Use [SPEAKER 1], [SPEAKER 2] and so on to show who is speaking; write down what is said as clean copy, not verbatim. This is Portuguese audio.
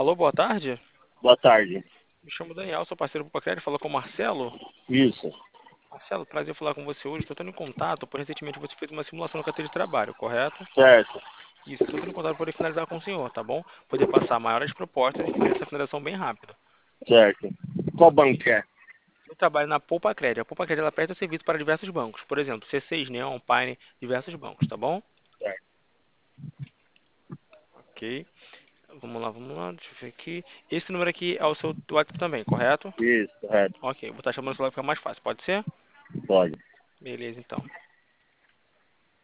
[SPEAKER 1] Alô, boa tarde.
[SPEAKER 2] Boa tarde.
[SPEAKER 1] Me chamo Daniel, sou parceiro do Pacred, falou com o Marcelo.
[SPEAKER 2] Isso,
[SPEAKER 1] Marcelo, prazer falar com você hoje. Estou tendo em contato, pois recentemente você fez uma simulação no carteira de trabalho, correto?
[SPEAKER 2] certo,
[SPEAKER 1] Isso, estou tendo em contato para poder finalizar com o senhor, tá bom? Poder passar maiores propostas e fazer essa finalização bem rápido.
[SPEAKER 2] certo. Qual banco que é?
[SPEAKER 1] Eu trabalho na Poupa Cred. A Poupa Cred ela presta serviço para diversos bancos, por exemplo, C6, Neon, Pine, diversos bancos, tá bom?
[SPEAKER 2] Certo.
[SPEAKER 1] Ok. Vamos lá, deixa eu ver aqui. Esse número aqui é o seu WhatsApp também, correto?
[SPEAKER 2] Isso, correto.
[SPEAKER 1] Ok, vou estar chamando o celular para ficar mais fácil, pode ser?
[SPEAKER 2] Pode.
[SPEAKER 1] Beleza, então.